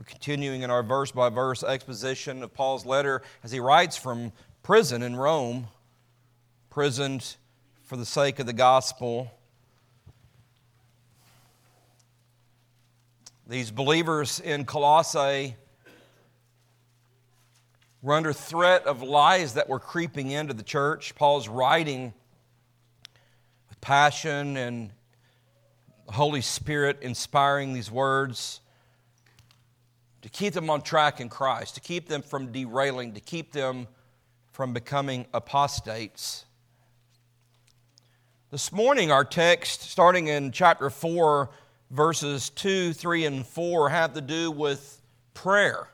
We're continuing in our verse-by-verse exposition of Paul's letter as he writes from prison in Rome, imprisoned for the sake of the gospel. These believers in Colossae were under threat of lies that were creeping into the church. Paul's writing with passion and the Holy Spirit inspiring these words to keep them on track in Christ, to keep them from derailing, to keep them from becoming apostates. This morning, our text, starting in chapter 4, verses 2, 3, and 4, have to do with prayer.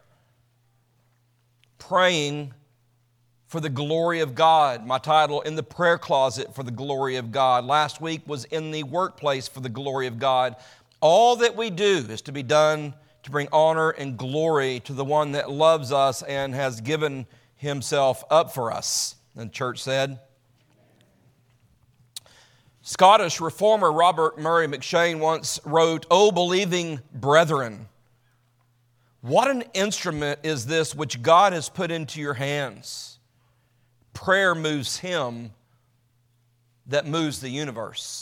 Praying for the glory of God. My title, In the Prayer Closet for the Glory of God. Last week was In the Workplace for the Glory of God. All that we do is to be done to bring honor and glory to the one that loves us and has given himself up for us. And the church said. Scottish reformer Robert Murray McCheyne once wrote, "O believing brethren, what an instrument is this which God has put into your hands. Prayer moves Him that moves the universe."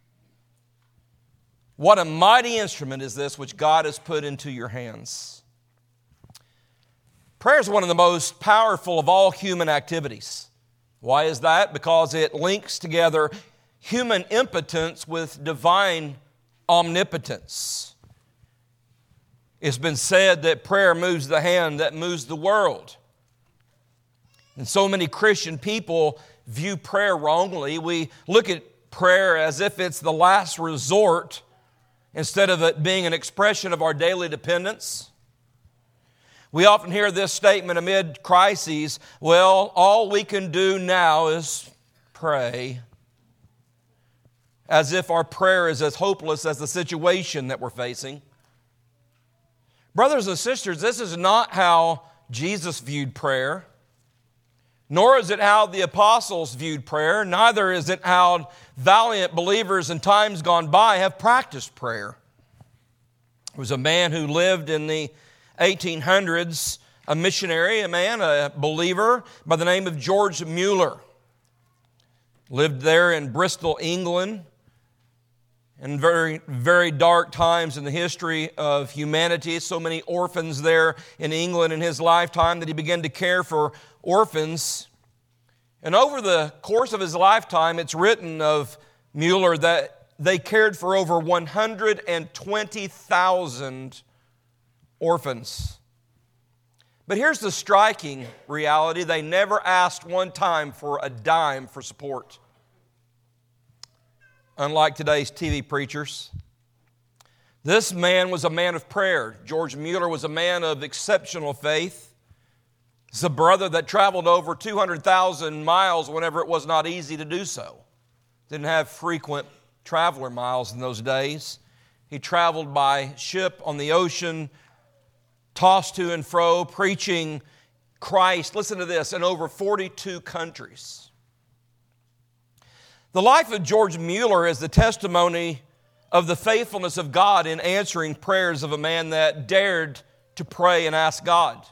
What a mighty instrument is this which God has put into your hands. Prayer is one of the most powerful of all human activities. Why is that? Because it links together human impotence with divine omnipotence. It's been said that prayer moves the hand that moves the world. And so many Christian people view prayer wrongly. We look at prayer as if it's the last resort instead of it being an expression of our daily dependence. We often hear this statement amid crises, well, all we can do now is pray, as if our prayer is as hopeless as the situation that we're facing. Brothers and sisters, this is not how Jesus viewed prayer, nor is it how the apostles viewed prayer, neither is it how valiant believers in times gone by have practiced prayer. There was a man who lived in the 1800s, a missionary, a believer by the name of George Mueller. Lived there in Bristol, England, in very, very dark times in the history of humanity. So many orphans there in England in his lifetime that he began to care for orphans. And over the course of his lifetime, it's written of Mueller that they cared for over 120,000 orphans. But here's the striking reality. They never asked one time for a dime for support. Unlike today's TV preachers. This man was a man of prayer. George Mueller was a man of exceptional faith. He's a brother that traveled over 200,000 miles whenever it was not easy to do so. Didn't have frequent traveler miles in those days. He traveled by ship on the ocean, tossed to and fro, preaching Christ, listen to this, in over 42 countries. The life of George Mueller is the testimony of the faithfulness of God in answering prayers of a man that dared to pray and ask God.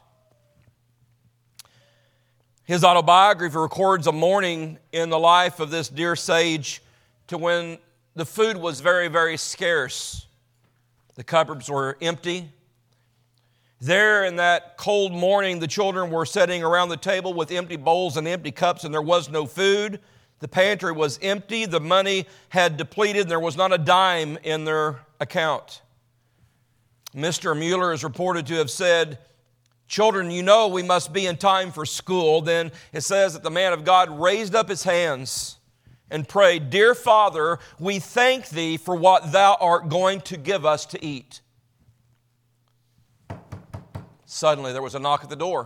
His autobiography records a morning in the life of this dear sage to when the food was very, very scarce. The cupboards were empty. There in that cold morning, the children were sitting around the table with empty bowls and empty cups, and there was no food. The pantry was empty, the money had depleted, and there was not a dime in their account. Mr. Mueller is reported to have said, "Children, you know we must be in time for school." Then it says that the man of God raised up his hands and prayed, "Dear Father, we thank Thee for what Thou art going to give us to eat." Suddenly there was a knock at the door.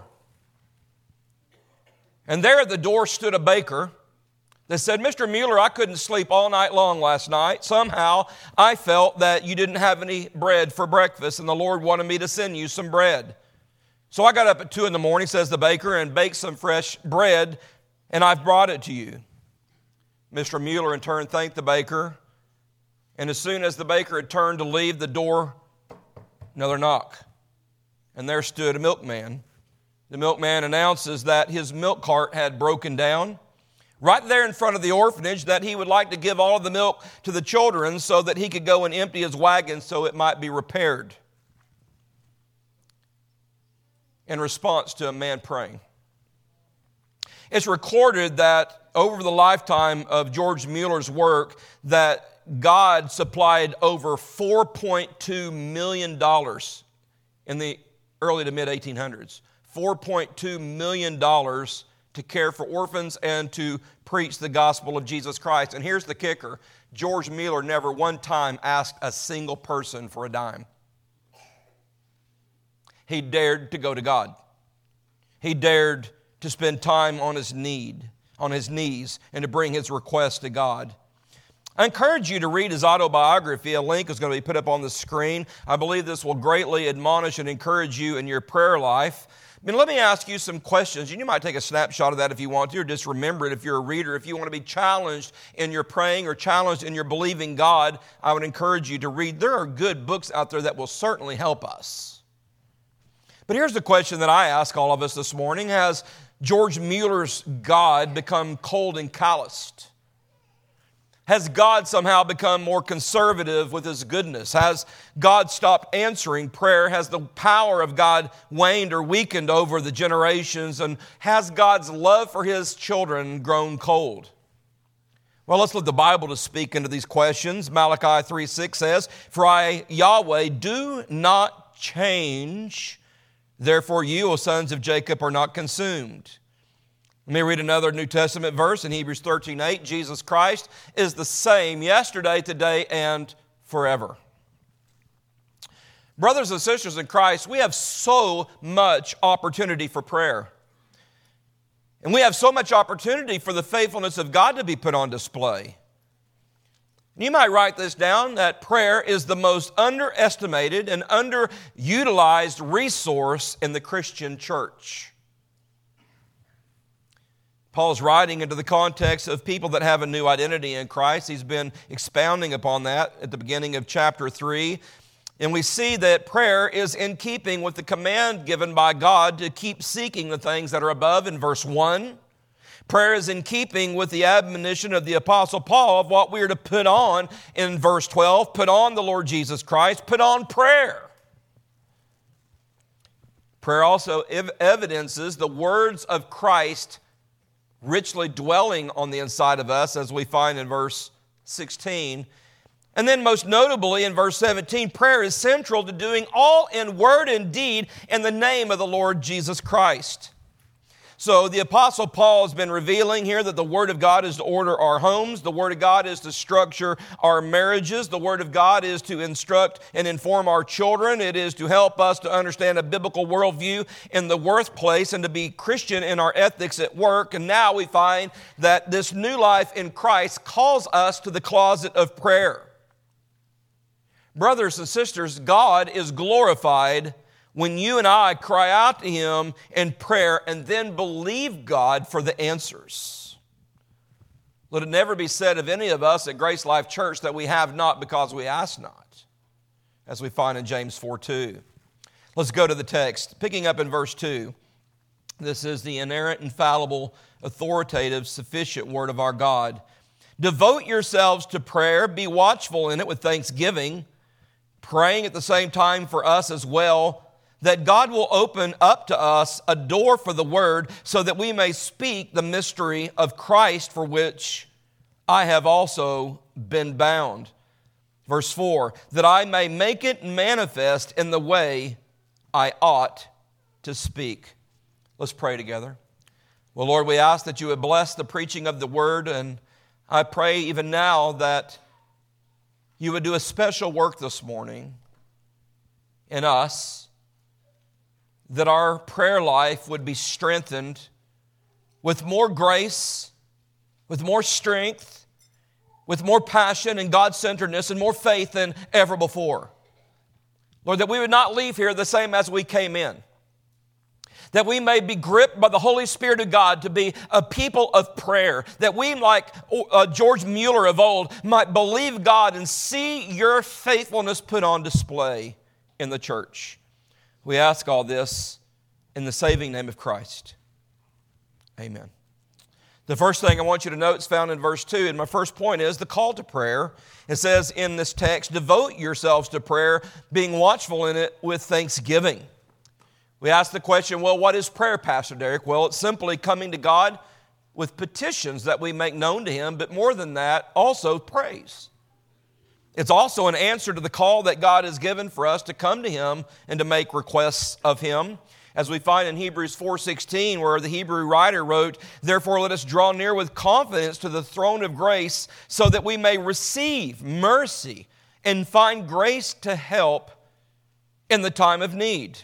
And there at the door stood a baker. They said, "Mr. Mueller, I couldn't sleep all night long last night. Somehow I felt that you didn't have any bread for breakfast and the Lord wanted me to send you some bread. So I got up at 2 in the morning," says the baker, "and baked some fresh bread and I've brought it to you." Mr. Mueller in turn thanked the baker, and as soon as the baker had turned to leave the door, another knock. and there stood a milkman. The milkman announces that his milk cart had broken down right there in front of the orphanage, that he would like to give all of the milk to the children so that he could go and empty his wagon so it might be repaired. In response to a man praying. It's recorded that over the lifetime of George Mueller's work that God supplied over $4.2 million in the early to mid-1800s. $4.2 million to care for orphans and to preach the gospel of Jesus Christ. And here's the kicker. George Mueller never one time asked a single person for a dime. He dared to go to God. He dared to spend time on his knees, and to bring his request to God. I encourage you to read his autobiography. A link is going to be put up on the screen. I believe this will greatly admonish and encourage you in your prayer life. Let me ask you some questions, and you might take a snapshot of that if you want to, or just remember it if you're a reader. If you want to be challenged in your praying or challenged in your believing God, I would encourage you to read. There are good books out there that will certainly help us. But here's the question that I ask all of us this morning. Has George Mueller's God become cold and calloused? Has God somehow become more conservative with His goodness? Has God stopped answering prayer? Has the power of God waned or weakened over the generations? And has God's love for His children grown cold? Well, let's let the Bible to speak into these questions. Malachi 3:6 says, "For I, Yahweh, do not change. Therefore you, O sons of Jacob, are not consumed." Let me read another New Testament verse in Hebrews 13:8. Jesus Christ is the same yesterday, today, and forever. Brothers and sisters in Christ, we have so much opportunity for prayer. And we have so much opportunity for the faithfulness of God to be put on display. You might write this down, that prayer is the most underestimated and underutilized resource in the Christian church. Paul's writing into the context of people that have a new identity in Christ. He's been expounding upon that at the beginning of chapter 3. And we see that prayer is in keeping with the command given by God to keep seeking the things that are above in verse 1. Prayer is in keeping with the admonition of the Apostle Paul of what we are to put on in verse 12. Put on the Lord Jesus Christ. Put on prayer. Prayer also evidences the words of Christ richly dwelling on the inside of us, as we find in verse 16. And then most notably in verse 17, prayer is central to doing all in word and deed in the name of the Lord Jesus Christ. So the Apostle Paul has been revealing here that the Word of God is to order our homes. The Word of God is to structure our marriages. The Word of God is to instruct and inform our children. It is to help us to understand a biblical worldview in the workplace and to be Christian in our ethics at work. And now we find that this new life in Christ calls us to the closet of prayer. Brothers and sisters, God is glorified when you and I cry out to Him in prayer and then believe God for the answers. Let it never be said of any of us at Grace Life Church that we have not because we ask not, as we find in James 4:2. Let's go to the text. Picking up in verse 2, this is the inerrant, infallible, authoritative, sufficient Word of our God. "Devote yourselves to prayer, be watchful in it with thanksgiving, praying at the same time for us as well, that God will open up to us a door for the word so that we may speak the mystery of Christ, for which I have also been bound." Verse 4, "that I may make it manifest in the way I ought to speak." Let's pray together. Well, Lord, we ask that you would bless the preaching of the word, and I pray even now that you would do a special work this morning in us, that our prayer life would be strengthened with more grace, with more strength, with more passion and God-centeredness and more faith than ever before. Lord, that we would not leave here the same as we came in. That we may be gripped by the Holy Spirit of God to be a people of prayer. That we, like George Mueller of old, might believe God and see your faithfulness put on display in the church. We ask all this in the saving name of Christ. Amen. The first thing I want you to note is found in verse 2, and my first point is the call to prayer. It says in this text, devote yourselves to prayer, being watchful in it with thanksgiving. We ask the question, well, what is prayer, Pastor Derek? Well, it's simply coming to God with petitions that we make known to Him, but more than that, also praise. It's also an answer to the call that God has given for us to come to Him and to make requests of Him. As we find in Hebrews 4:16, where the Hebrew writer wrote, therefore let us draw near with confidence to the throne of grace so that we may receive mercy and find grace to help in the time of need.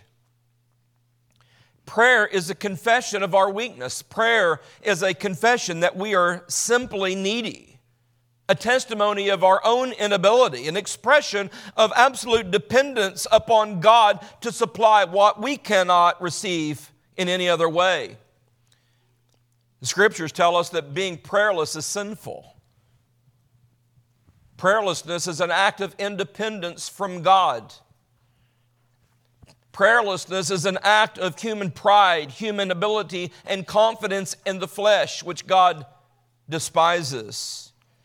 Prayer is a confession of our weakness. Prayer is a confession that we are simply needy. A testimony of our own inability, an expression of absolute dependence upon God to supply what we cannot receive in any other way. The Scriptures tell us that being prayerless is sinful. Prayerlessness is an act of independence from God. Prayerlessness is an act of human pride, human ability, and confidence in the flesh, which God despises.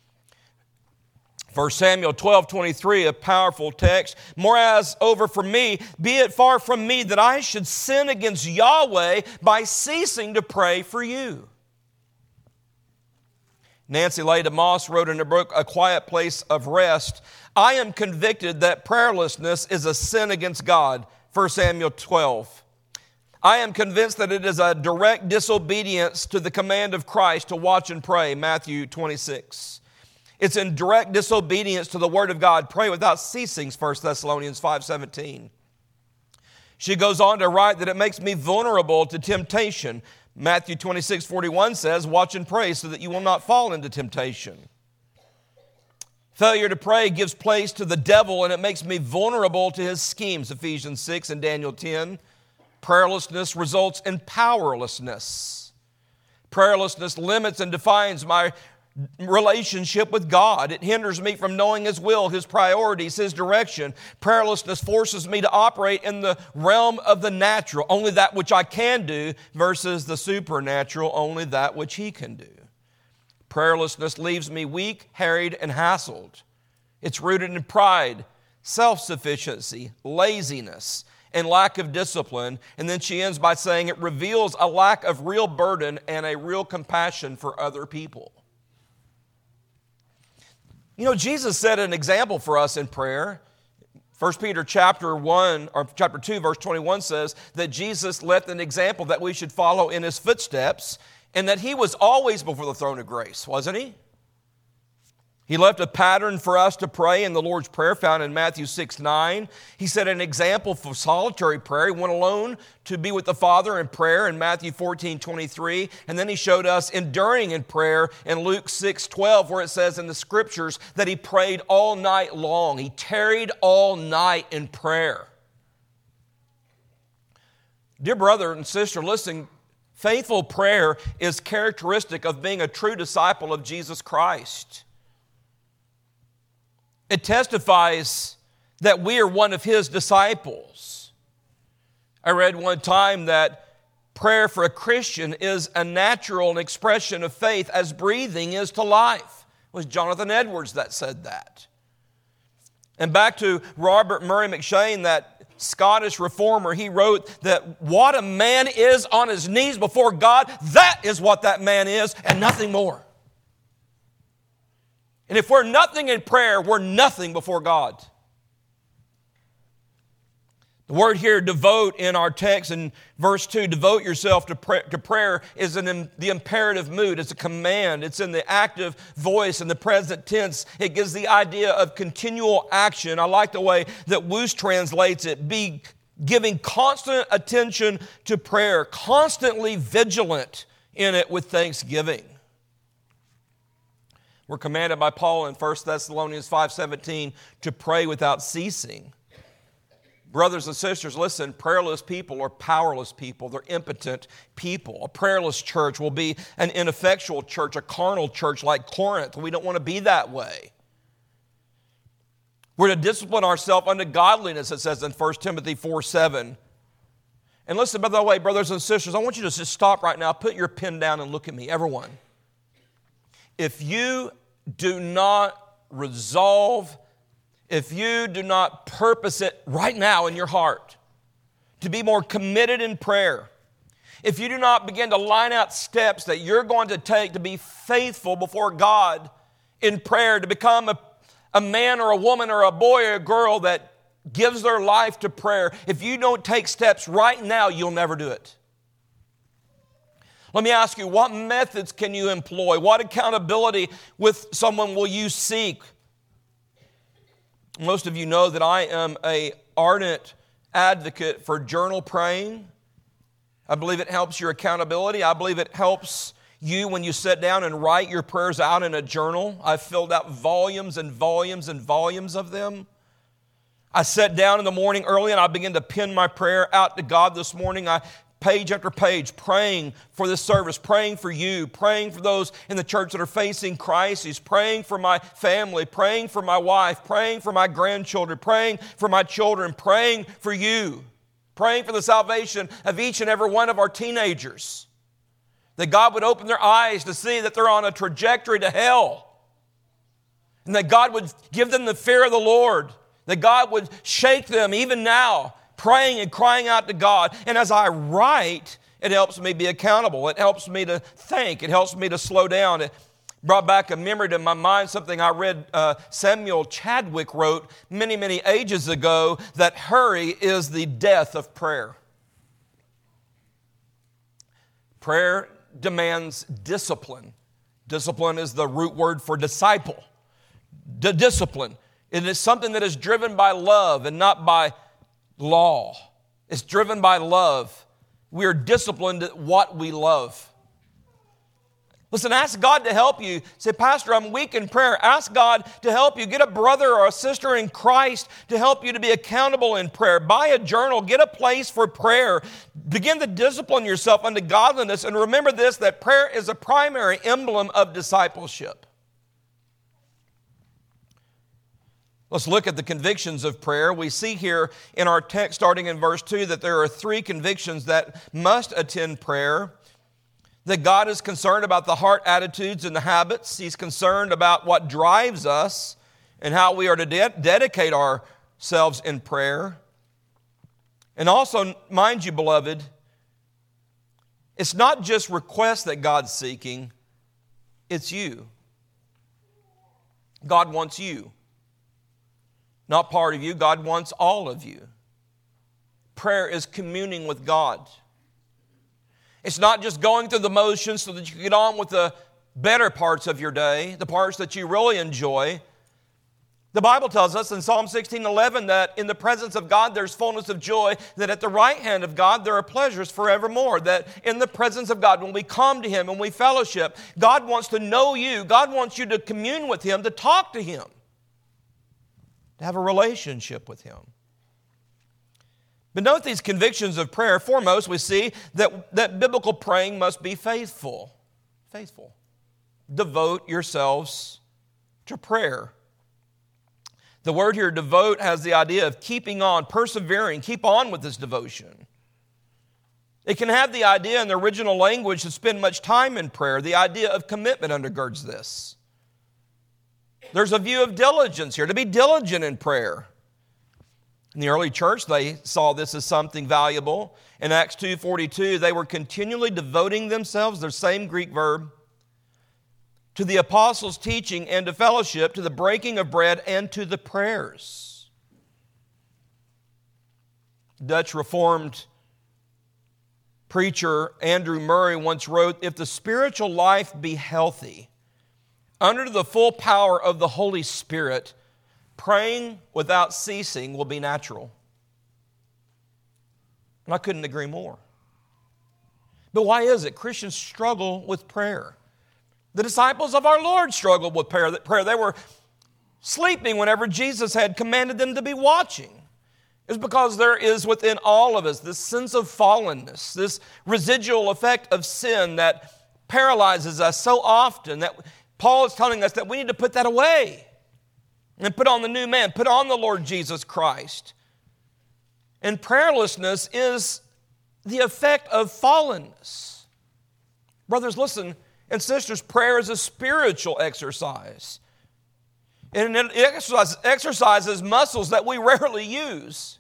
1 Samuel 12:23, a powerful text. Moreover for me, be it far from me that I should sin against Yahweh by ceasing to pray for you. Nancy Leda Moss wrote in her book, A Quiet Place of Rest, I am convicted that prayerlessness is a sin against God. 1 Samuel 12. I am convinced that it is a direct disobedience to the command of Christ to watch and pray. Matthew 26. It's in direct disobedience to the Word of God. Pray without ceasing, 1 Thessalonians 5:17. She goes on to write that it makes me vulnerable to temptation. Matthew 26:41 says, watch and pray so that you will not fall into temptation. Failure to pray gives place to the devil and it makes me vulnerable to his schemes. Ephesians 6 and Daniel 10. Prayerlessness results in powerlessness. Prayerlessness limits and defines my relationship with God. It hinders me from knowing His will, His priorities, His direction. Prayerlessness forces me to operate in the realm of the natural, only that which I can do, versus the supernatural, only that which He can do. Prayerlessness leaves me weak, harried, and hassled. It's rooted in pride, self-sufficiency, laziness, and lack of discipline. And then she ends by saying it reveals a lack of real burden and a real compassion for other people. You know, Jesus set an example for us in prayer. 1 Peter chapter 2, verse 21 says that Jesus left an example that we should follow in His footsteps, and that He was always before the throne of grace, wasn't He? He left a pattern for us to pray in the Lord's Prayer found in Matthew 6:9. He set an example for solitary prayer. He went alone to be with the Father in prayer in Matthew 14:23. And then He showed us enduring in prayer in Luke 6:12, where it says in the Scriptures that He prayed all night long. He tarried all night in prayer. Dear brother and sister, listen, faithful prayer is characteristic of being a true disciple of Jesus Christ. It testifies that we are one of His disciples. I read one time that prayer for a Christian is a natural expression of faith as breathing is to life. It was Jonathan Edwards that said that. And back to Robert Murray McCheyne, that Scottish reformer, he wrote that what a man is on his knees before God, that is what that man is and nothing more. And if we're nothing in prayer, we're nothing before God. The word here, devote, in our text in verse 2, devote yourself to prayer is the imperative mood. It's a command. It's in the active voice in the present tense. It gives the idea of continual action. I like the way that Woos translates it. Be giving constant attention to prayer, constantly vigilant in it with thanksgiving. We're commanded by Paul in 1 Thessalonians 5:17 to pray without ceasing. Brothers and sisters, listen, prayerless people are powerless people. They're impotent people. A prayerless church will be an ineffectual church, a carnal church like Corinth. We don't want to be that way. We're to discipline ourselves unto godliness, it says in 1 Timothy 4:7. And listen, by the way, brothers and sisters, I want you to just stop right now, put your pen down and look at me, everyone. If you do not resolve, if you do not purpose it right now in your heart to be more committed in prayer, if you do not begin to line out steps that you're going to take to be faithful before God in prayer, to become a man or a woman or a boy or a girl that gives their life to prayer, if you don't take steps right now, you'll never do it. Let me ask you, what methods can you employ? What accountability with someone will you seek? Most of you know that I am an ardent advocate for journal praying. I believe it helps your accountability. I believe it helps you when you sit down and write your prayers out in a journal. I've filled out volumes and volumes and volumes of them. I sat down in the morning early and I began to pen my prayer out to God this morning. Page after page, praying for this service, praying for you, praying for those in the church that are facing crises, praying for my family, praying for my wife, praying for my grandchildren, praying for my children, praying for you, praying for the salvation of each and every one of our teenagers. That God would open their eyes to see that they're on a trajectory to hell. And that God would give them the fear of the Lord. That God would shake them even now, praying and crying out to God. And as I write, it helps me be accountable. It helps me to think. It helps me to slow down. It brought back a memory to my mind, something I read Samuel Chadwick wrote many, many ages ago, that hurry is the death of prayer. Prayer demands discipline. Discipline is the root word for disciple. Discipline. It is something that is driven by love and not by law. It's driven by love. We are disciplined at what we love. Listen, ask God to help you. Say, Pastor, I'm weak in prayer. Ask God to help you. Get a brother or a sister in Christ to help you to be accountable in prayer. Buy a journal. Get a place for prayer. Begin to discipline yourself unto godliness. And remember this, that prayer is a primary emblem of discipleship. Let's look at the convictions of prayer. We see here in our text, starting in verse 2, that there are 3 convictions that must attend prayer. That God is concerned about the heart attitudes and the habits. He's concerned about what drives us and how we are to dedicate ourselves in prayer. And also, mind you, beloved, it's not just requests that God's seeking, it's you. God wants you. Not part of you, God wants all of you. Prayer is communing with God. It's not just going through the motions so that you can get on with the better parts of your day, the parts that you really enjoy. The Bible tells us in Psalm 16:11 that in the presence of God there's fullness of joy, that at the right hand of God there are pleasures forevermore, that in the presence of God, when we come to Him and we fellowship, God wants to know you. God wants you to commune with Him, to talk to Him, to have a relationship with Him. But note these convictions of prayer. Foremost, we see that biblical praying must be faithful. Faithful. Devote yourselves to prayer. The word here, devote, has the idea of keeping on, persevering, keep on with this devotion. It can have the idea in the original language to spend much time in prayer. The idea of commitment undergirds this. There's a view of diligence here, to be diligent in prayer. In the early church, they saw this as something valuable. In Acts 2:42, they were continually devoting themselves, their same Greek verb, to the apostles' teaching and to fellowship, to the breaking of bread and to the prayers. Dutch Reformed preacher Andrew Murray once wrote, "If the spiritual life be healthy, under the full power of the Holy Spirit, praying without ceasing will be natural." And I couldn't agree more. But why is it Christians struggle with prayer? The disciples of our Lord struggled with prayer. They were sleeping whenever Jesus had commanded them to be watching. It's because there is within all of us this sense of fallenness, this residual effect of sin that paralyzes us so often, that Paul is telling us that we need to put that away and put on the new man, put on the Lord Jesus Christ. And prayerlessness is the effect of fallenness. Brothers, listen, and sisters, prayer is a spiritual exercise. And it exercises muscles that we rarely use.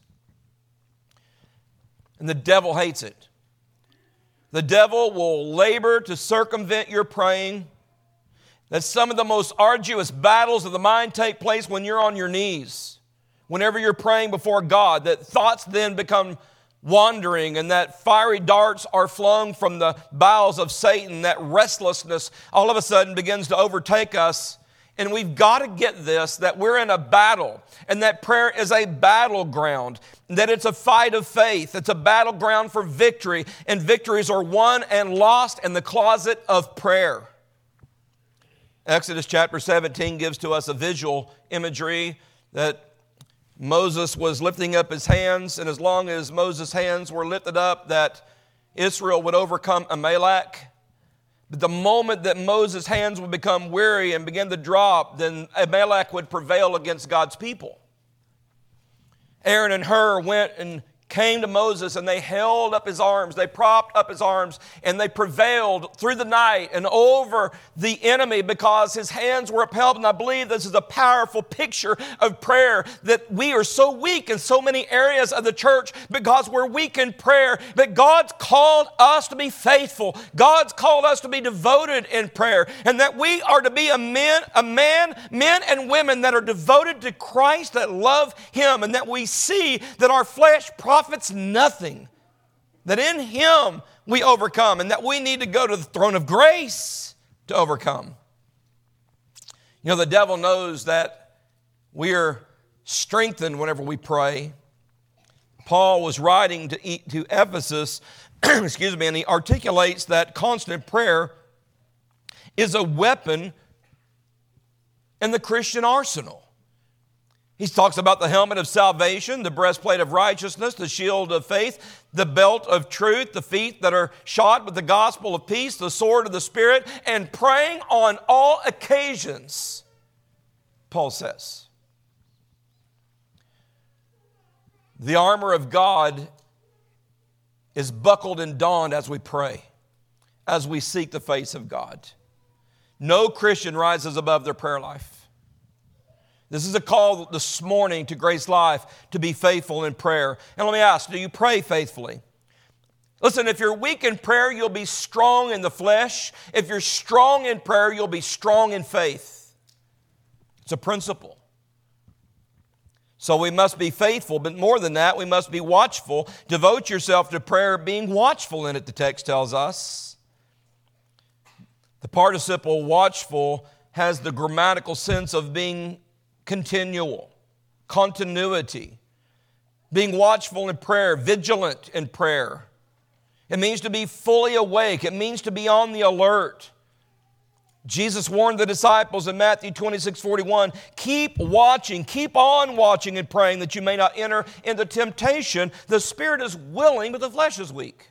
And the devil hates it. The devil will labor to circumvent your praying. That some of the most arduous battles of the mind take place when you're on your knees. Whenever you're praying before God, that thoughts then become wandering and that fiery darts are flung from the bowels of Satan. That restlessness all of a sudden begins to overtake us. And we've got to get this, that we're in a battle, and that prayer is a battleground, that it's a fight of faith. It's a battleground for victory, and victories are won and lost in the closet of prayer. Exodus chapter 17 gives to us a visual imagery that Moses was lifting up his hands, and as long as Moses' hands were lifted up, that Israel would overcome Amalek. But the moment that Moses' hands would become weary and begin to drop, then Amalek would prevail against God's people. Aaron and Hur went and came to Moses, and they held up his arms, they propped up his arms, and they prevailed through the night and over the enemy because his hands were upheld. And I believe this is a powerful picture of prayer, that we are so weak in so many areas of the church because we're weak in prayer. But God's called us to be faithful. God's called us to be devoted in prayer, and that we are to be men and women that are devoted to Christ, that love Him, and that we see that our flesh profits nothing, that in Him we overcome, and that we need to go to the throne of grace to overcome. You know, the devil knows that we are strengthened whenever we pray. Paul was writing to Ephesus, and he articulates that constant prayer is a weapon in the Christian arsenal. He talks about the helmet of salvation, the breastplate of righteousness, the shield of faith, the belt of truth, the feet that are shod with the gospel of peace, the sword of the Spirit, and praying on all occasions, Paul says. The armor of God is buckled and donned as we pray, as we seek the face of God. No Christian rises above their prayer life. This is a call this morning to Grace Life to be faithful in prayer. And let me ask, do you pray faithfully? Listen, if you're weak in prayer, you'll be strong in the flesh. If you're strong in prayer, you'll be strong in faith. It's a principle. So we must be faithful, but more than that, we must be watchful. Devote yourself to prayer, being watchful in it, the text tells us. The participle watchful has the grammatical sense of being continual, continuity, being watchful in prayer, vigilant in prayer. It means to be fully awake. It means to be on the alert. Jesus warned the disciples in Matthew 26:41, keep watching, keep on watching and praying that you may not enter into temptation. The spirit is willing, but the flesh is weak.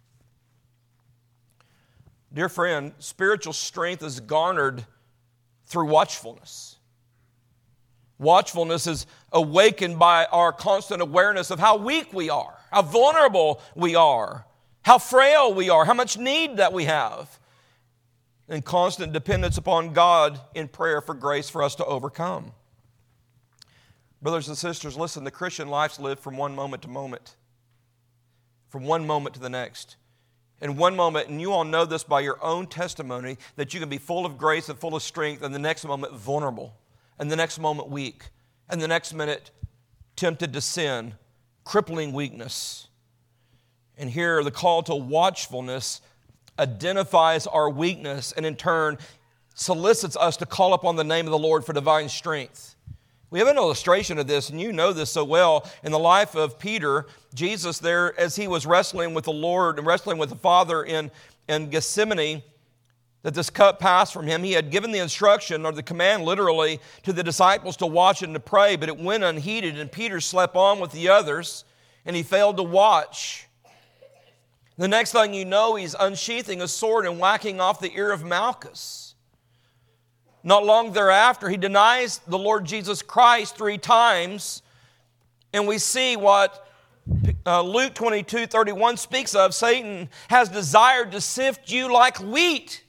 Dear friend, spiritual strength is garnered through watchfulness. Watchfulness is awakened by our constant awareness of how weak we are, how vulnerable we are, how frail we are, how much need that we have, and constant dependence upon God in prayer for grace for us to overcome. Brothers and sisters, listen, the Christian life's lived from one moment to moment, from one moment to the next. In one moment, and you all know this by your own testimony, that you can be full of grace and full of strength, and the next moment vulnerable, and the next moment weak, and the next minute tempted to sin, crippling weakness. And here the call to watchfulness identifies our weakness and in turn solicits us to call upon the name of the Lord for divine strength. We have an illustration of this, and you know this so well. In the life of Peter, Jesus there, as he was wrestling with the Lord and wrestling with the Father in Gethsemane, that this cup passed from him. He had given the instruction, or the command literally, to the disciples to watch and to pray, but it went unheeded, and Peter slept on with the others, and he failed to watch. The next thing you know, he's unsheathing a sword and whacking off the ear of Malchus. Not long thereafter, he denies the Lord Jesus Christ 3 times, and we see what Luke 22:31 speaks of, Satan has desired to sift you like wheat.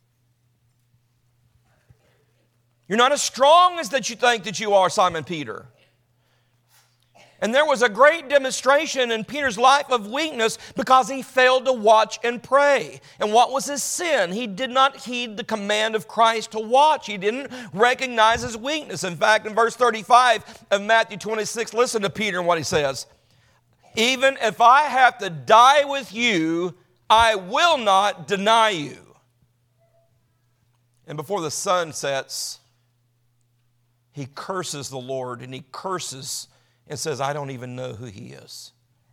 You're not as strong as that you think that you are, Simon Peter. And there was a great demonstration in Peter's life of weakness because he failed to watch and pray. And what was his sin? He did not heed the command of Christ to watch. He didn't recognize his weakness. In fact, in verse 35 of Matthew 26, listen to Peter and what he says. Even if I have to die with you, I will not deny you. And before the sun sets, he curses the Lord, and he curses and says, I don't even know who he is.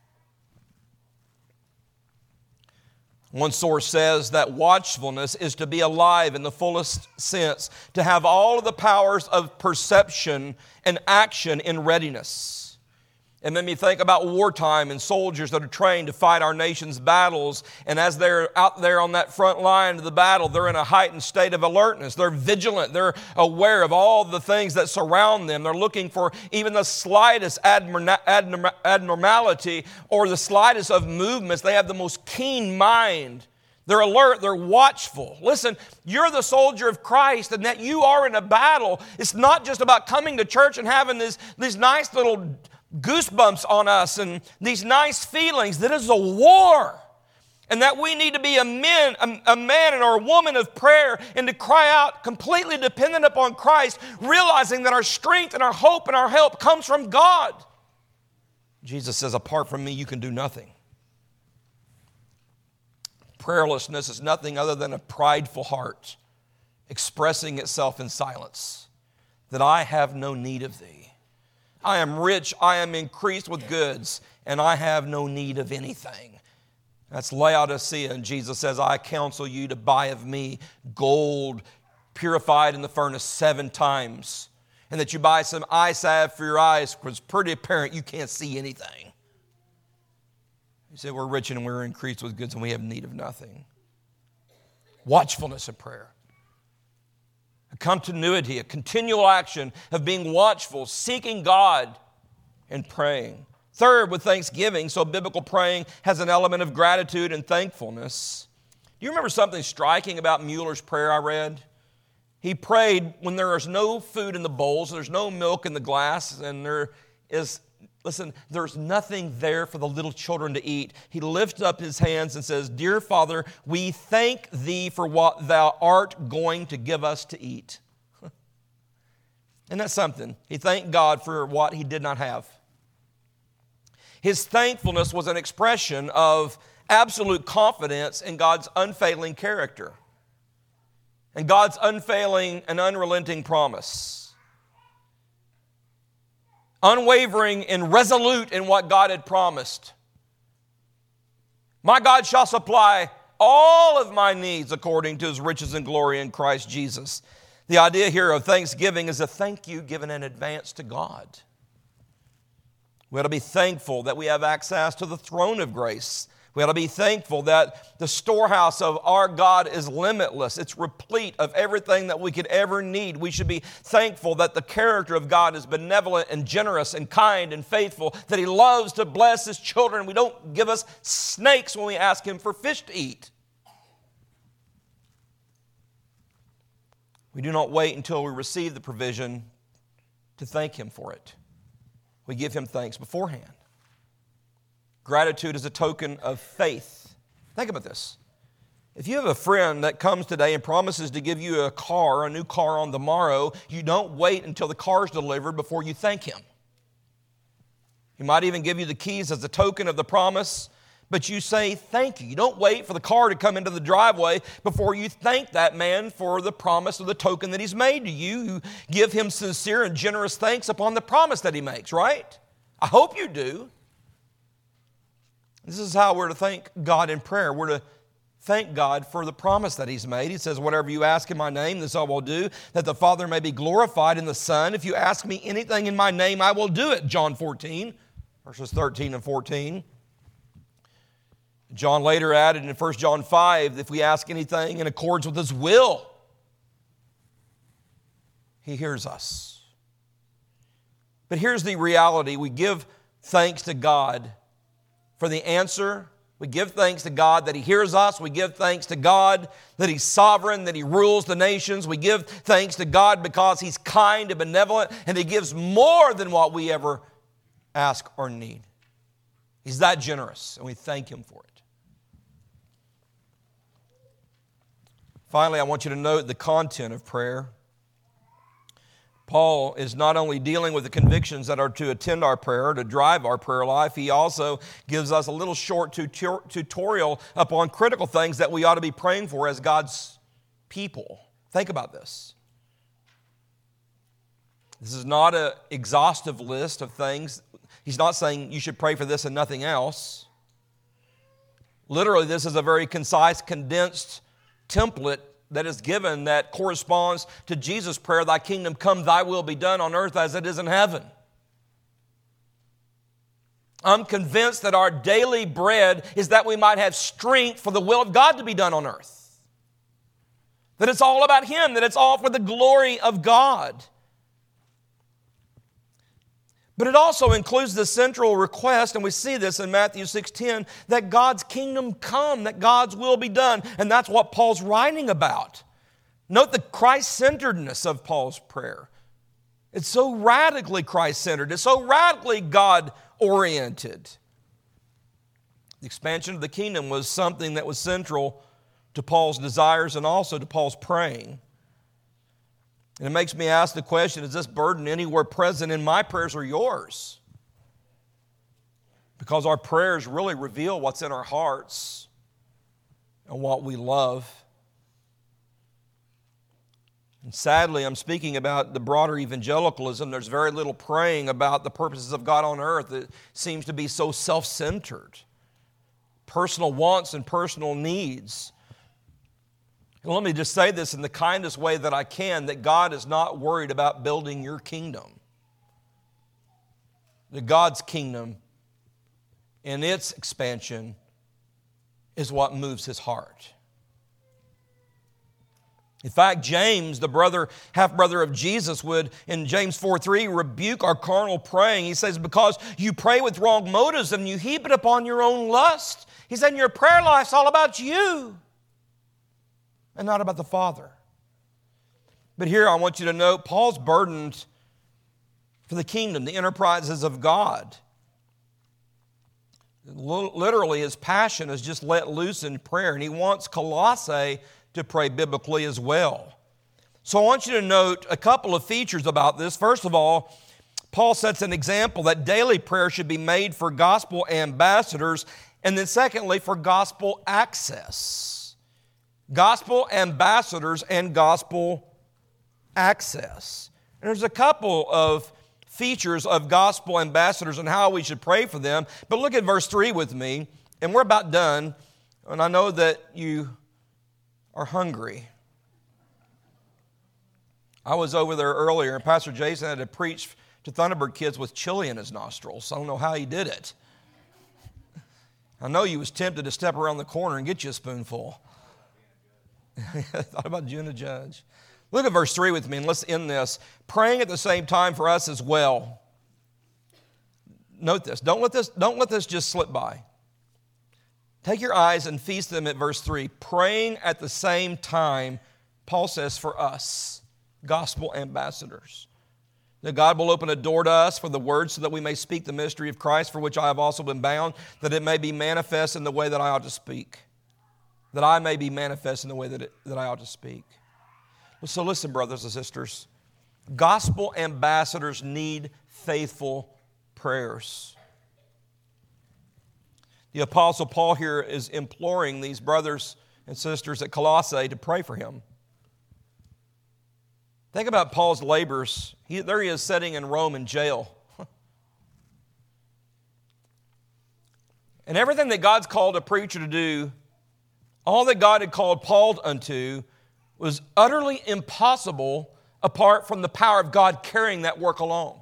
One source says that watchfulness is to be alive in the fullest sense, to have all of the powers of perception and action in readiness. It made me think about wartime and soldiers that are trained to fight our nation's battles. And as they're out there on that front line of the battle, they're in a heightened state of alertness. They're vigilant. They're aware of all the things that surround them. They're looking for even the slightest abnormality or the slightest of movements. They have the most keen mind. They're alert, they're watchful. Listen, you're the soldier of Christ, and that you are in a battle. It's not just about coming to church and having these nice little goosebumps on us and these nice feelings. That is a war. And that we need to be a man or a woman of prayer and to cry out completely dependent upon Christ, realizing that our strength and our hope and our help comes from God. Jesus says, apart from me, you can do nothing. Prayerlessness is nothing other than a prideful heart expressing itself in silence, that I have no need of thee. I am rich, I am increased with goods, and I have no need of anything. That's Laodicea, and Jesus says, I counsel you to buy of me gold purified in the furnace 7 times, and that you buy some eye salve for your eyes, because it's pretty apparent you can't see anything. He said, we're rich and we're increased with goods, and we have need of nothing. Watchfulness of prayer. A continuity, a continual action of being watchful, seeking God, and praying. Third, with thanksgiving, so biblical praying has an element of gratitude and thankfulness. Do you remember something striking about Mueller's prayer I read? He prayed when there is no food in the bowls, there's no milk in the glass, and there's nothing there for the little children to eat. He lifts up his hands and says, Dear Father, we thank thee for what thou art going to give us to eat. And that's something. He thanked God for what he did not have. His thankfulness was an expression of absolute confidence in God's unfailing character and God's unfailing and unrelenting promise. Unwavering and resolute in what God had promised. My God shall supply all of my needs according to his riches and glory in Christ Jesus. The idea here of thanksgiving is a thank you given in advance to God. We ought to be thankful that we have access to the throne of grace. We ought to be thankful that the storehouse of our God is limitless. It's replete of everything that we could ever need. We should be thankful that the character of God is benevolent and generous and kind and faithful, that he loves to bless his children. We don't give us snakes when we ask him for fish to eat. We do not wait until we receive the provision to thank him for it. We give him thanks beforehand. Gratitude is a token of faith. Think about this. If you have a friend that comes today and promises to give you a new car on the morrow, you don't wait until the car is delivered before you thank him. He might even give you the keys as a token of the promise, but you say thank you. You don't wait for the car to come into the driveway before you thank that man for the promise or the token that he's made to you. You give him sincere and generous thanks upon the promise that he makes, right? I hope you do. This is how we're to thank God in prayer. We're to thank God for the promise that he's made. He says, whatever you ask in my name, this I will do, that the Father may be glorified in the Son. If you ask me anything in my name, I will do it. John 14, verses 13 and 14. John later added in 1 John 5, if we ask anything in accordance with his will, he hears us. But here's the reality. We give thanks to God for the answer. We give thanks to God that He hears us. We give thanks to God that He's sovereign, that He rules the nations. We give thanks to God because He's kind and benevolent, and He gives more than what we ever ask or need. He's that generous, and we thank Him for it. Finally, I want you to note the content of prayer. Paul is not only dealing with the convictions that are to attend our prayer, to drive our prayer life, he also gives us a little short tutorial upon critical things that we ought to be praying for as God's people. Think about this. This is not an exhaustive list of things. He's not saying you should pray for this and nothing else. Literally, this is a very concise, condensed template that is given that corresponds to Jesus' prayer, "Thy kingdom come, thy will be done on earth as it is in heaven." I'm convinced that our daily bread is that we might have strength for the will of God to be done on earth. That it's all about Him, that it's all for the glory of God. But it also includes the central request, and we see this in Matthew 6:10, that God's kingdom come, that God's will be done. And that's what Paul's writing about. Note the Christ-centeredness of Paul's prayer. It's so radically Christ-centered. It's so radically God-oriented. The expansion of the kingdom was something that was central to Paul's desires and also to Paul's praying. And it makes me ask the question, is this burden anywhere present in my prayers or yours? Because our prayers really reveal what's in our hearts and what we love. And sadly, I'm speaking about the broader evangelicalism. There's very little praying about the purposes of God on earth. It seems to be so self-centered. Personal wants and personal needs. And let me just say this in the kindest way that I can, that God is not worried about building your kingdom. That God's kingdom and its expansion is what moves His heart. In fact, James, the brother, half-brother of Jesus, would, in James 4:3, rebuke our carnal praying. He says, because you pray with wrong motives and you heap it upon your own lust. He said, your prayer life's all about you and not about the Father. But here I want you to note, Paul's burdened for the kingdom, the enterprises of God. Literally, his passion is just let loose in prayer, and he wants Colossae to pray biblically as well. So I want you to note a couple of features about this. First of all, Paul sets an example that daily prayer should be made for gospel ambassadors, and then secondly, for gospel access. Gospel ambassadors and gospel access. And there's a couple of features of gospel ambassadors and how we should pray for them. But look at verse 3 with me, and we're about done. And I know that you are hungry. I was over there earlier, and Pastor Jason had to preach to Thunderbird kids with chili in his nostrils. I don't know how he did it. I know you was tempted to step around the corner and get you a spoonful. I thought about June the Judge. Look at verse 3 with me, and let's end this. Praying at the same time for us as well. Note this. Don't let this just slip by. Take your eyes and feast them at verse 3. Praying at the same time, Paul says, for us, gospel ambassadors. That God will open a door to us for the word so that we may speak the mystery of Christ, for which I have also been bound, that it may be manifest in the way that I ought to speak. That I may be manifest in the way that I ought to speak. So listen, brothers and sisters. Gospel ambassadors need faithful prayers. The Apostle Paul here is imploring these brothers and sisters at Colossae to pray for him. Think about Paul's labors. There he is sitting in Rome in jail. And everything that God's called a preacher to do, all that God had called Paul unto, was utterly impossible apart from the power of God carrying that work along.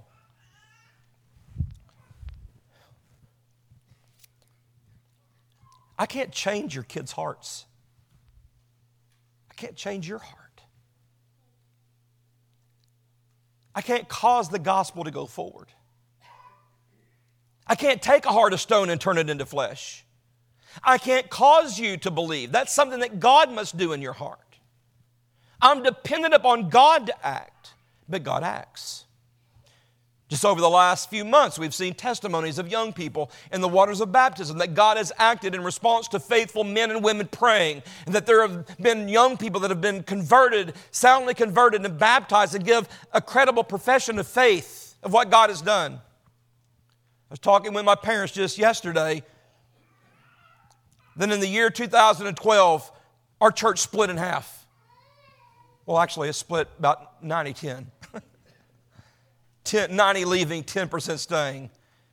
I can't change your kids' hearts. I can't change your heart. I can't cause the gospel to go forward. I can't take a heart of stone and turn it into flesh. I can't cause you to believe. That's something that God must do in your heart. I'm dependent upon God to act, but God acts. Just over the last few months, we've seen testimonies of young people in the waters of baptism that God has acted in response to faithful men and women praying, and that there have been young people that have been converted, soundly converted and baptized and give a credible profession of faith of what God has done. I was talking with my parents just yesterday. Then in the year 2012, our church split in half. Well, actually, it split about 90-10. 90 leaving, 10% staying.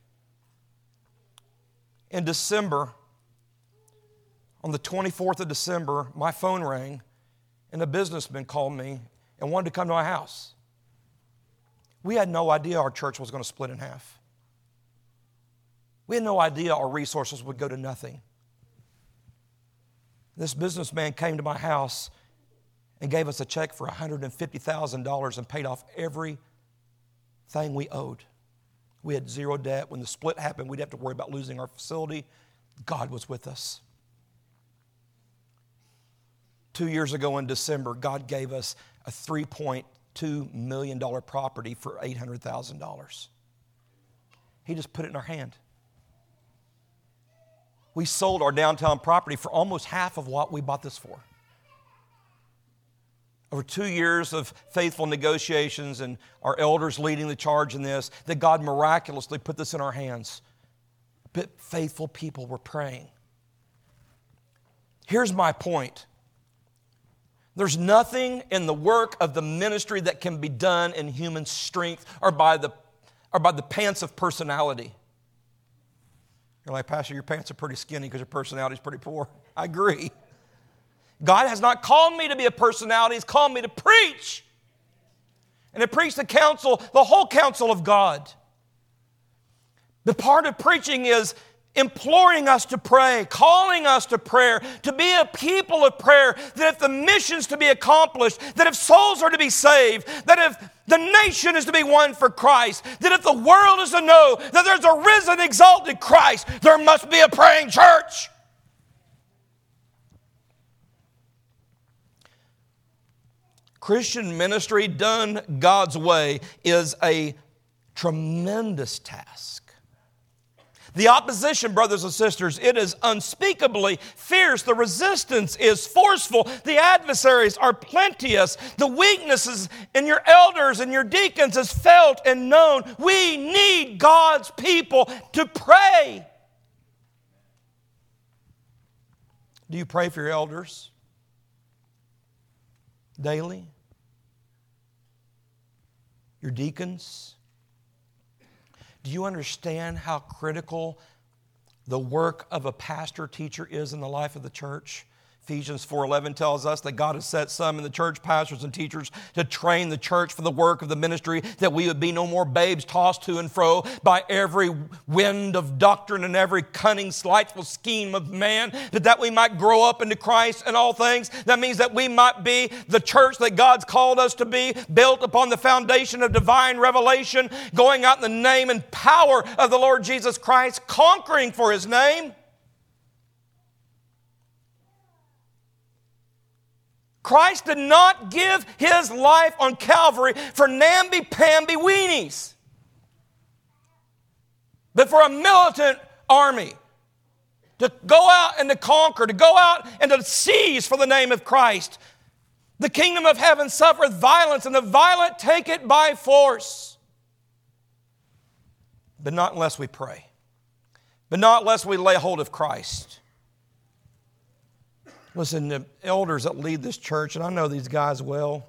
In December, on the 24th of December, my phone rang and a businessman called me and wanted to come to my house. We had no idea our church was going to split in half. We had no idea our resources would go to nothing. This businessman came to my house and gave us a check for $150,000 and paid off everything we owed. We had zero debt. When the split happened, we'd have to worry about losing our facility. God was with us. 2 years ago in December, God gave us a $3.2 million property for $800,000. He just put it in our hand. We sold our downtown property for almost half of what we bought this for. Over 2 years of faithful negotiations and our elders leading the charge in this, that God miraculously put this in our hands. But faithful people were praying. Here's my point. There's nothing in the work of the ministry that can be done in human strength or by the pants of personality. You're like, Pastor, your pants are pretty skinny because your personality is pretty poor. I agree. God has not called me to be a personality. He's called me to preach. And to preach the whole counsel of God. The part of preaching is imploring us to pray, calling us to prayer, to be a people of prayer, that if the mission's to be accomplished, that if souls are to be saved, that if the nation is to be won for Christ, that if the world is to know that there's a risen, exalted Christ, there must be a praying church. Christian ministry done God's way is a tremendous task. The opposition, brothers and sisters, it is unspeakably fierce. The resistance is forceful. The adversaries are plenteous. The weaknesses in your elders and your deacons is felt and known. We need God's people to pray. Do you pray for your elders daily? Your deacons? Do you understand how critical the work of a pastor teacher is in the life of the church? Ephesians 4:11 tells us that God has set some in the church, pastors and teachers, to train the church for the work of the ministry, that we would be no more babes tossed to and fro by every wind of doctrine and every cunning, slightful scheme of man, but that we might grow up into Christ in all things. That means that we might be the church that God's called us to be, built upon the foundation of divine revelation, going out in the name and power of the Lord Jesus Christ, conquering for His name. Christ did not give His life on Calvary for namby-pamby weenies, but for a militant army to go out and to conquer, to go out and to seize for the name of Christ. The kingdom of heaven suffereth violence, and the violent take it by force. But not unless we pray. But not unless we lay hold of Christ. Listen, the elders that lead this church, and I know these guys well,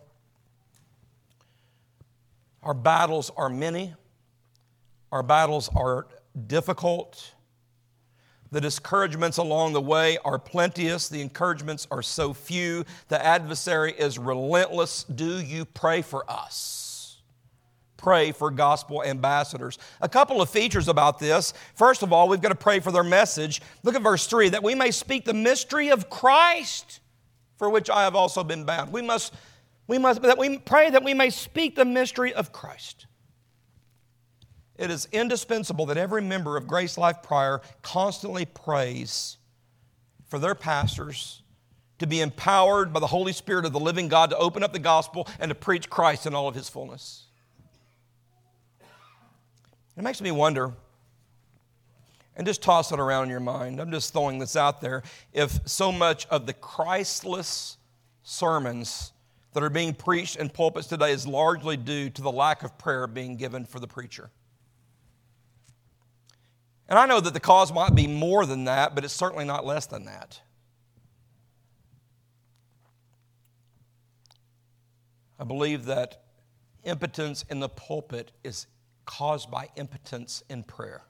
our battles are many. Our battles are difficult. The discouragements along the way are plenteous. The encouragements are so few. The adversary is relentless. Do you pray for us? Pray for gospel ambassadors. A couple of features about this. First of all, we've got to pray for their message. Look at verse 3, that we may speak the mystery of Christ, for which I have also been bound. We pray that we may speak the mystery of Christ. it is indispensable that every member of Grace Life Prayer constantly prays for their pastors to be empowered by the Holy Spirit of the living God to open up the gospel and to preach Christ in all of His fullness. It makes me wonder, and just toss it around in your mind, I'm just throwing this out there, if so much of the Christless sermons that are being preached in pulpits today is largely due to the lack of prayer being given for the preacher. And I know that the cause might be more than that, but it's certainly not less than that. I believe that impotence in the pulpit is caused by impotence in prayer.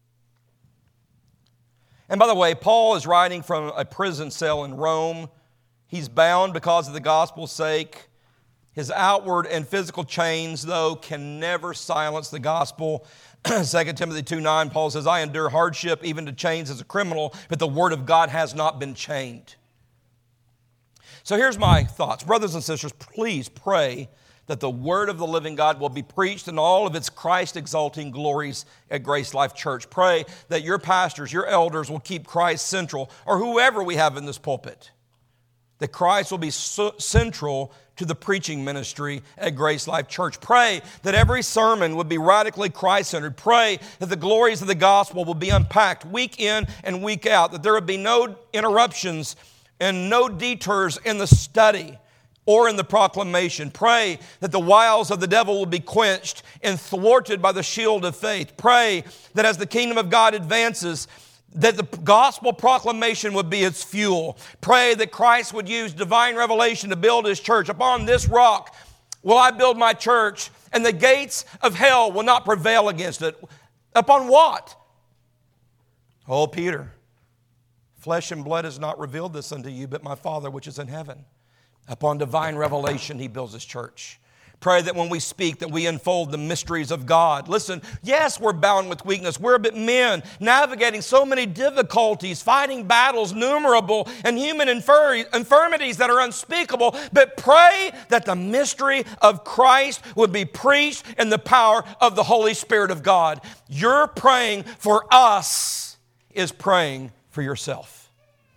And by the way, Paul is writing from a prison cell in Rome. He's bound because of the gospel's sake. His outward and physical chains, though, can never silence the gospel. 2 Timothy 2:9, Paul says, I endure hardship, even to chains as a criminal, but the word of God has not been chained. So here's my thoughts. Brothers and sisters, please pray that the word of the living God will be preached in all of its Christ-exalting glories at Grace Life Church. Pray that your pastors, your elders will keep Christ central, or whoever we have in this pulpit, that Christ will be central to the preaching ministry at Grace Life Church. Pray that every sermon would be radically Christ-centered. Pray that the glories of the gospel will be unpacked week in and week out, that there would be no interruptions and no detours in the study or in the proclamation. Pray that the wiles of the devil will be quenched and thwarted by the shield of faith. Pray that as the kingdom of God advances, that the gospel proclamation would be its fuel. Pray that Christ would use divine revelation to build His church. Upon this rock will I build my church, and the gates of hell will not prevail against it. Upon what? Oh, Peter, flesh and blood has not revealed this unto you, but my Father which is in heaven. Upon divine revelation He builds His church. Pray that when we speak, that we unfold the mysteries of God. Listen, yes, we're bound with weakness. We're but men navigating so many difficulties, fighting battles numerable, and human infirmities that are unspeakable. But pray that the mystery of Christ would be preached in the power of the Holy Spirit of God. Your praying for us is praying for yourself.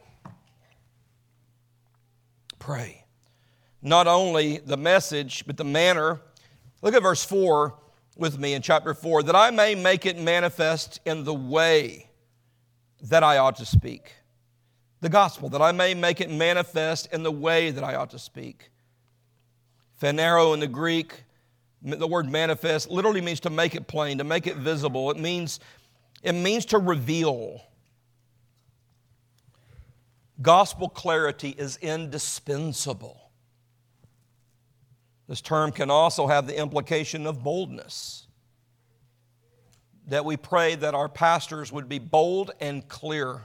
Pray. Not only the message, but the manner. Look at verse 4 with me in chapter 4. That I may make it manifest in the way that I ought to speak. The gospel, that I may make it manifest in the way that I ought to speak. Phanero in the Greek, the word manifest, literally means to make it plain, to make it visible. It means to reveal. Gospel clarity is indispensable. This term can also have the implication of boldness. That we pray that our pastors would be bold and clear.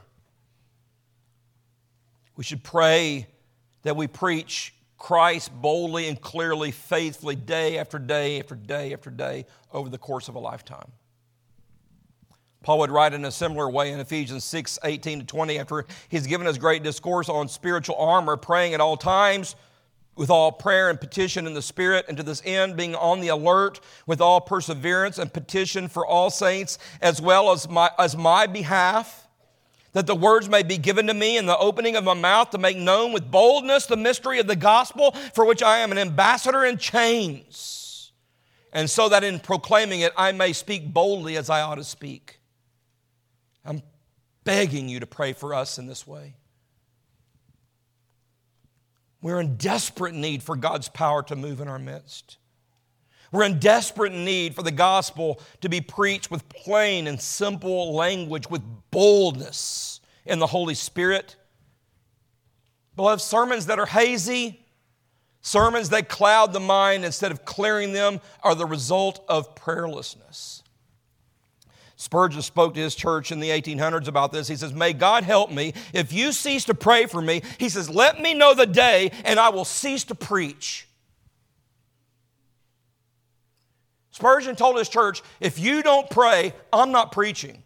We should pray that we preach Christ boldly and clearly, faithfully, day after day after day after day over the course of a lifetime. Paul would write in a similar way in Ephesians 6:18-20 after he's given his great discourse on spiritual armor, praying at all times, with all prayer and petition in the Spirit, and to this end being on the alert with all perseverance and petition for all saints, as well as my behalf, that the words may be given to me in the opening of my mouth to make known with boldness the mystery of the gospel, for which I am an ambassador in chains, and so that in proclaiming it I may speak boldly as I ought to speak. I'm begging you to pray for us in this way. We're in desperate need for God's power to move in our midst. We're in desperate need for the gospel to be preached with plain and simple language, with boldness in the Holy Spirit. Beloved, sermons that are hazy, sermons that cloud the mind instead of clearing them are the result of prayerlessness. Spurgeon spoke to his church in the 1800s about this. He says, may God help me. If you cease to pray for me, he says, let me know the day and I will cease to preach. Spurgeon told his church, if you don't pray, I'm not preaching.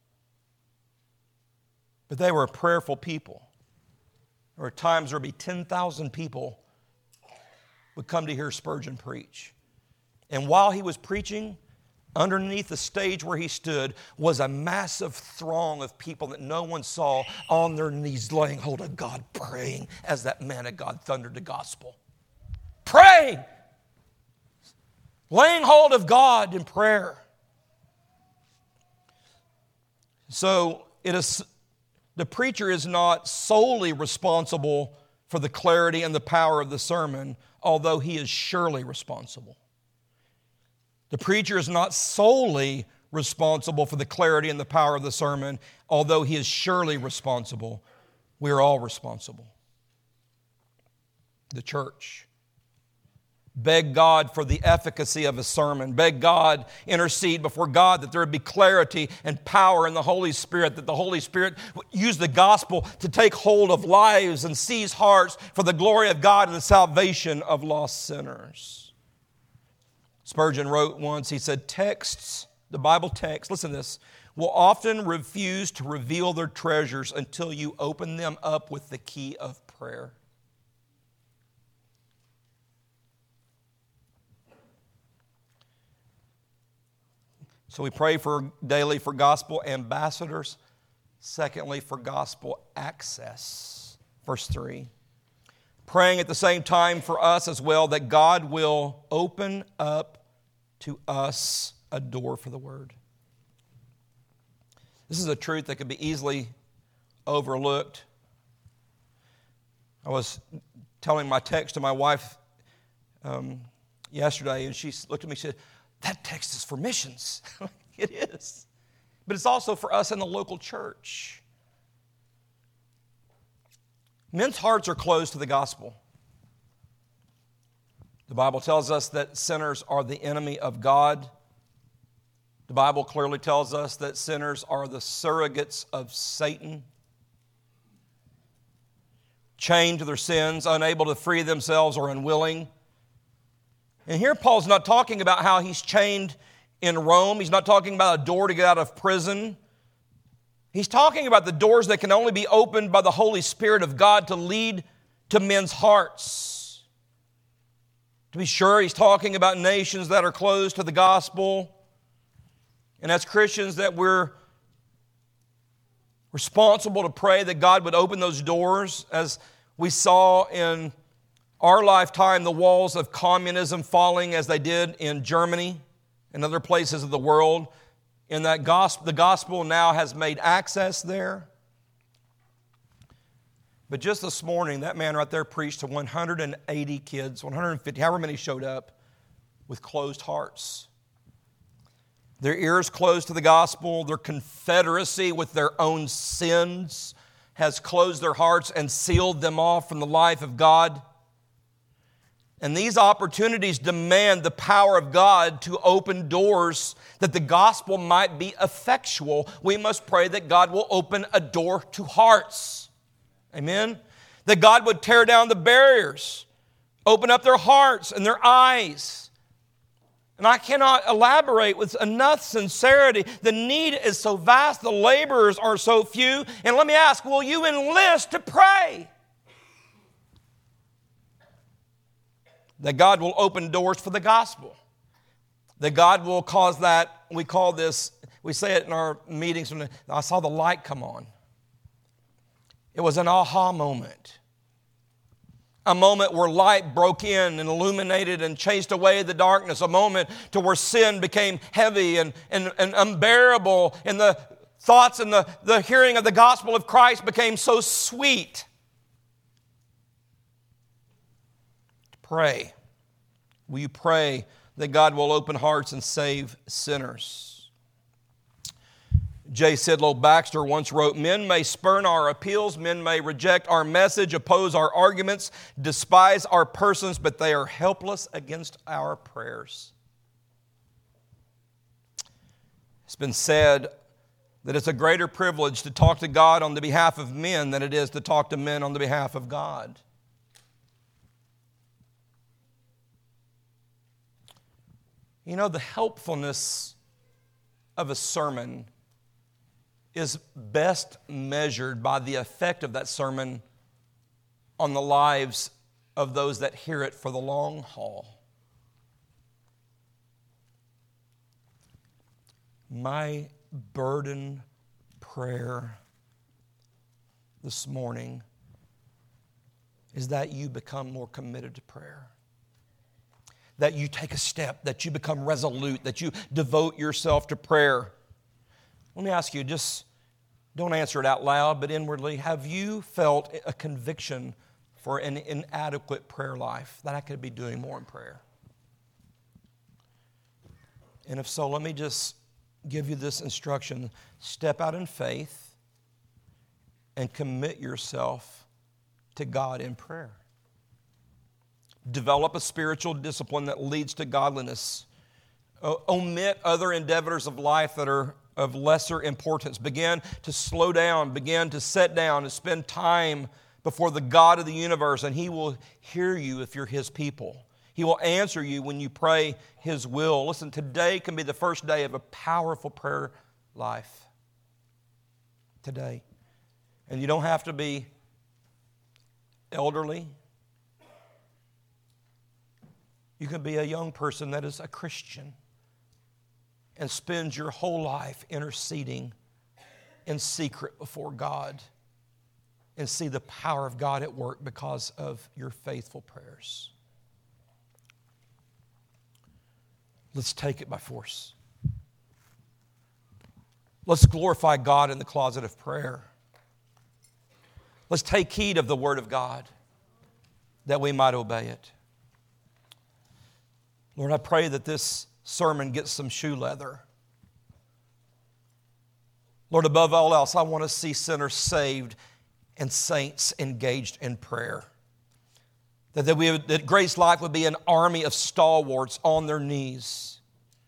But they were a prayerful people. There were times there would be 10,000 people would come to hear Spurgeon preach. And while he was preaching, underneath the stage where he stood was a massive throng of people that no one saw on their knees laying hold of God, praying as that man of God thundered the gospel. Praying! Laying hold of God in prayer. So the preacher is not solely responsible for the clarity and the power of the sermon, although he is surely responsible. The preacher is not solely responsible for the clarity and the power of the sermon, although he is surely responsible. We are all responsible. The church. Beg God for the efficacy of a sermon. Beg God, intercede before God that there would be clarity and power in the Holy Spirit, that the Holy Spirit would use the gospel to take hold of lives and seize hearts for the glory of God and the salvation of lost sinners. Spurgeon wrote once, he said, texts, the Bible text, listen to this, will often refuse to reveal their treasures until you open them up with the key of prayer. So we pray daily for gospel ambassadors. Secondly, for gospel access. Verse 3. Praying at the same time for us as well, that God will open up to us a door for the word. This is a truth that could be easily overlooked. I was telling my text to my wife yesterday, and she looked at me and said, that text is for missions. It is. But it's also for us in the local church. Men's hearts are closed to the gospel. The Bible tells us that sinners are the enemy of God. The Bible clearly tells us that sinners are the surrogates of Satan. Chained to their sins, unable to free themselves or unwilling. And here Paul's not talking about how he's chained in Rome. He's not talking about a door to get out of prison. He's talking about the doors that can only be opened by the Holy Spirit of God to lead to men's hearts. To be sure, he's talking about nations that are closed to the gospel. And as Christians, that we're responsible to pray that God would open those doors, as we saw in our lifetime, the walls of communism falling as they did in Germany and other places of the world. In that the gospel now has made access there. But just this morning, that man right there preached to 180 kids, 150, however many showed up, with closed hearts. Their ears closed to the gospel, their confederacy with their own sins has closed their hearts and sealed them off from the life of God. And these opportunities demand the power of God to open doors that the gospel might be effectual. We must pray that God will open a door to hearts. Amen? That God would tear down the barriers, open up their hearts and their eyes. And I cannot elaborate with enough sincerity. The need is so vast, the laborers are so few. And let me ask, will you enlist to pray? That God will open doors for the gospel. That God will cause that, we say it in our meetings, when I saw the light come on. It was an aha moment. A moment where light broke in and illuminated and chased away the darkness. A moment to where sin became heavy and unbearable. And the thoughts and the hearing of the gospel of Christ became so sweet. Pray. Will you pray that God will open hearts and save sinners? J. Sidlow Baxter once wrote, men may spurn our appeals, men may reject our message, oppose our arguments, despise our persons, but they are helpless against our prayers. It's been said that it's a greater privilege to talk to God on the behalf of men than it is to talk to men on the behalf of God. You know, the helpfulness of a sermon is best measured by the effect of that sermon on the lives of those that hear it for the long haul. My burden prayer this morning is that you become more committed to prayer. That you take a step, that you become resolute, that you devote yourself to prayer. Let me ask you, just don't answer it out loud, but inwardly, have you felt a conviction for an inadequate prayer life, that I could be doing more in prayer? And if so, let me just give you this instruction. Step out in faith and commit yourself to God in prayer. Develop a spiritual discipline that leads to godliness. Omit other endeavors of life that are of lesser importance. Begin to slow down, begin to sit down and spend time before the God of the universe, and He will hear you if you're His people. He will answer you when you pray His will. Listen, today can be the first day of a powerful prayer life. Today. And you don't have to be elderly. You can be a young person that is a Christian and spend your whole life interceding in secret before God and see the power of God at work because of your faithful prayers. Let's take it by force. Let's glorify God in the closet of prayer. Let's take heed of the Word of God that we might obey it. Lord, I pray that this sermon gets some shoe leather. Lord, above all else, I want to see sinners saved and saints engaged in prayer. That Grace Life would be an army of stalwarts on their knees.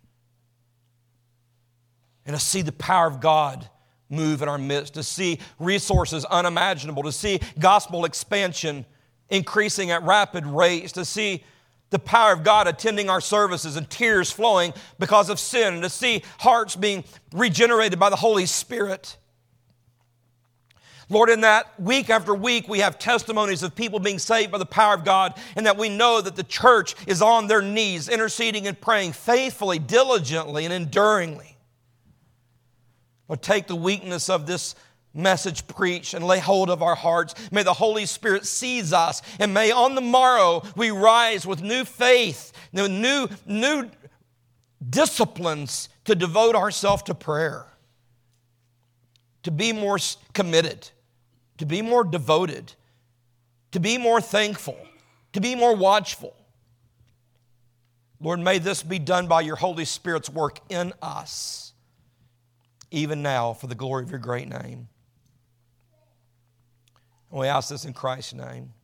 And to see the power of God move in our midst, to see resources unimaginable, to see gospel expansion increasing at rapid rates, to see the power of God attending our services and tears flowing because of sin, and to see hearts being regenerated by the Holy Spirit. Lord, in that week after week, we have testimonies of people being saved by the power of God, and that we know that the church is on their knees, interceding and praying faithfully, diligently, and enduringly. Lord, take the weakness of this message preached and lay hold of our hearts. May the Holy Spirit seize us, and may on the morrow we rise with new faith, new disciplines to devote ourselves to prayer, to be more committed, to be more devoted, to be more thankful, to be more watchful. Lord, may this be done by your Holy Spirit's work in us, even now, for the glory of your great name. And we ask this in Christ's name.